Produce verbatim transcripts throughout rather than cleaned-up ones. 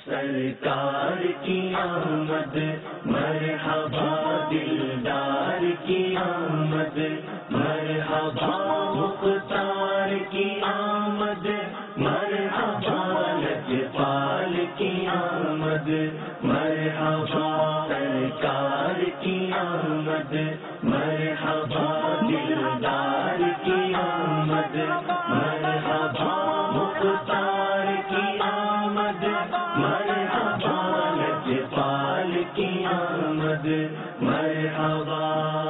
سرکار کی آمد مرحبا، دلدار کی آمد مرحبا، مختار کی آمد مرحبا، لجپال کی آمد مرحبا، سرکار کی آمد مرحبا، دلدار کی آمد مرحبا، مختار کی آمد مرحبا، لجپال کی آمد مرحبا۔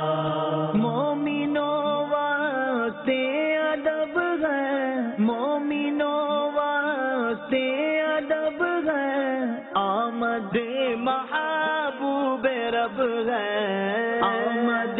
مومنوں واسطے ادب ہے، مومنوں واسطے ادب ہے، آمد محبوب رب ہے، آمد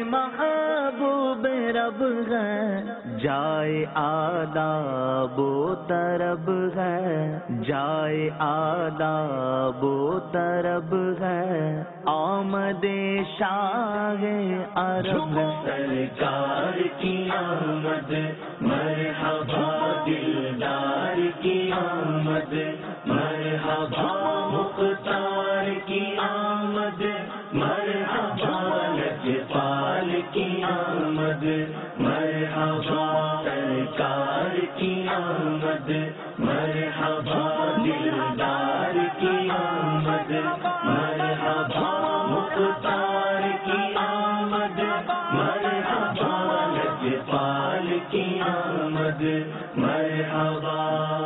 محبوب رب ہے، جائے آداب و طرب ہے، جائے آداب و طرب ہے، آمد شاہ عرب ہے۔ سرکار کی آمد مرحبا، دلدار کی آمد مرحبا، مختار کی آمد مرحبا، لجپال کی آمد مرحبا، سرکار کی آمد مرحبا، دلدار کی آمد مرحبا، مختار کی آمد مرحبا، لجپال کی آمد مرحبا۔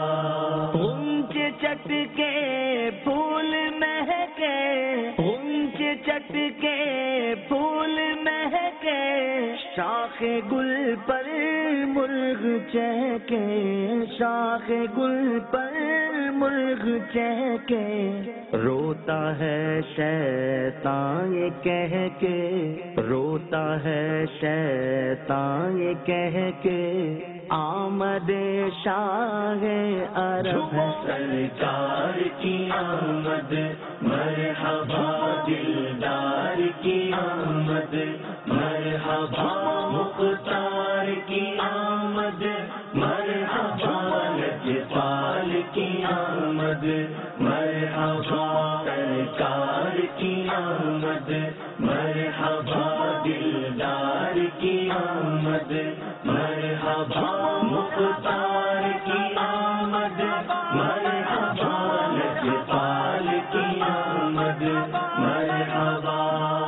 غنچ چٹ کے پھول مہکے، غنچ چٹ کے پھول مہکے، شاخ گل پر مرغ چہکے، شاخ گل پر مرغ چہکے، روتا ہے شیطان یہ کہہ کے، روتا ہے شیطان یہ کہہ کے، آمد شاہ عرب ہے۔ سرکار کی آمد مرحبا، دلدار کی آمد مرحبا، مختار کی آمد مرحبا، لجپال کی آمد مرحبا، سرکار کی آمد مرحبا، دلدار کی آمد مرحبا، مختار کی آمد مرحبا، لجپال کی آمد مرحبا۔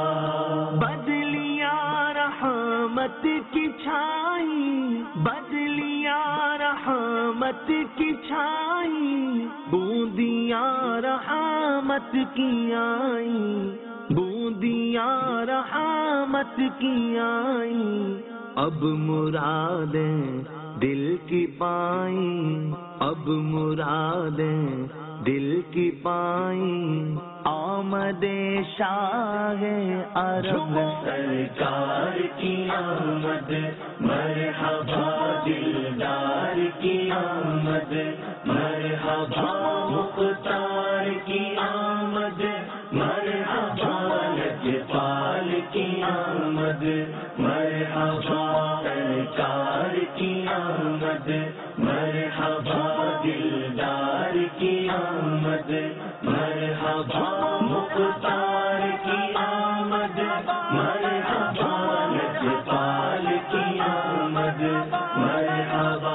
بدلیاں رحمت کی چھائی، بدلیاں رحمت کی چھائی، بوندیاں رحمت کی آئی، بوندیاں رحمت کی آئی، اب مرادیں دل کی پائیں، اب مرادیں دل کی پائیں، آمد شاہ عرب ہے۔ سرکار کی آمد مرحبا، دلدار کی آمد مرحبا، مختار کی آمد مرحبا، لجپال کی آمد مرحبا، سرکار کی آمد مرحبا، دلدار کی آمد مرحبا، مختار کی آمد مرحبا، لجپال کی آمد مرحبا۔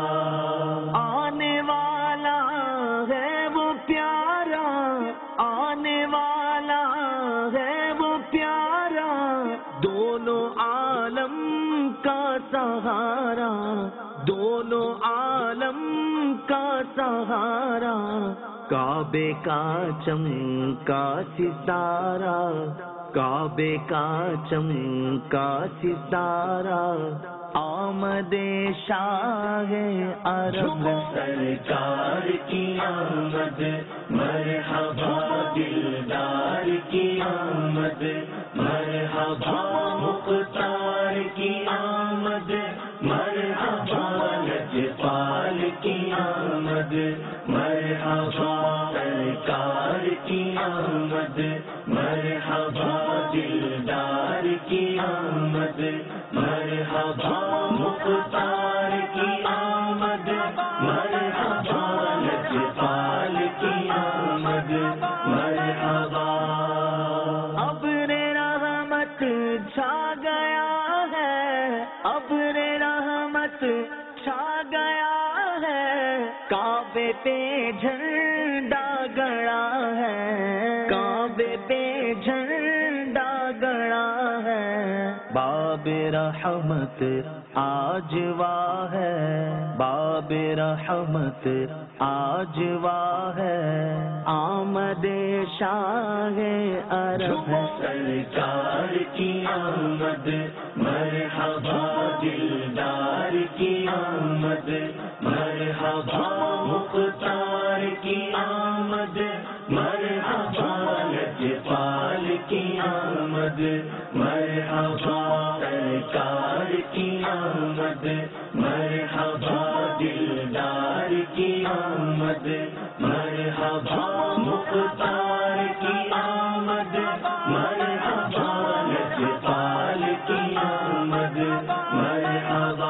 آنے والا ہے وہ پیارا، آنے والا ہے وہ پیارا، دونوں عالم کا سہارا، دونوں عالم کا سہارا، کعبے کا چمکا ستارہ، کعبے کا چمکا ستارہ، آمد شاہ عرب ہے۔ سرکار کی آمد مرحبا، دلدار کی آمد مرحبا، مختار کی آمد مرحبا، لجپال کی آمد مرحبا، سرکار کی آمد مرحبا، دلدار کی آمد مرحبا، مختار کی آمد مرحبا، لجپال کی آمد آمد مرحبا ابر رحمت چھا گیا ہے، ابر رحمت چھا گیا ہے، کعبے پہ جھنڈا گڑا ہے، کعبے پہ جھنڈا گڑا ہے، باب رحمت آج واہ ہے، باب رحمت آج واہ ہے، آمد شاہ عرب ہے، سرکار کی آمد مرحبا دلدار کی آمد مرحبا مختار کی آمد مرحبا لجپال کی آمد مرحبا سرکار کی آمد مرحبا دلدار کی آمد مرحبا مختار کی آمد مرحبا لجپال کی آمد مرحبا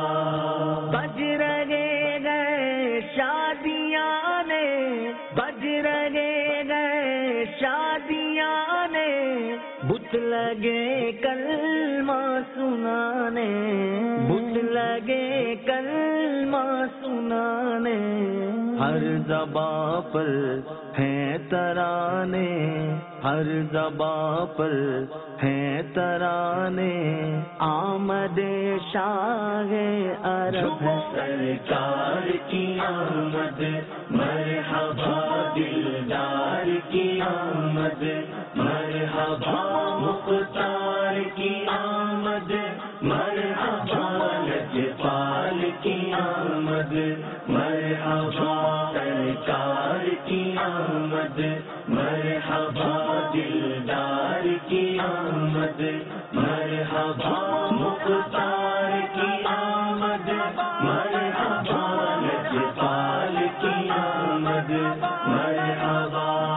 بج رہے گئے شادیاں نے، بج رہے گئے شادیاں نے، بت لگے کلمہ سنانے، بت لگے کلمہ سنانے، ہر زباں پر ہیں ترانے، ہر زباں پر ہیں ترانے، آمد شاہ عرب ہے، سرکار کی آمد مرحبا دلدار کی آمد مرحبا مختار کی آمد مرحبا لجپال کی آمد مرحبا سرکار کی آمد مرحبا دلدار کی آمد مرحبا مختار کی آمد مرحبا لجپال کی آمد مرحبا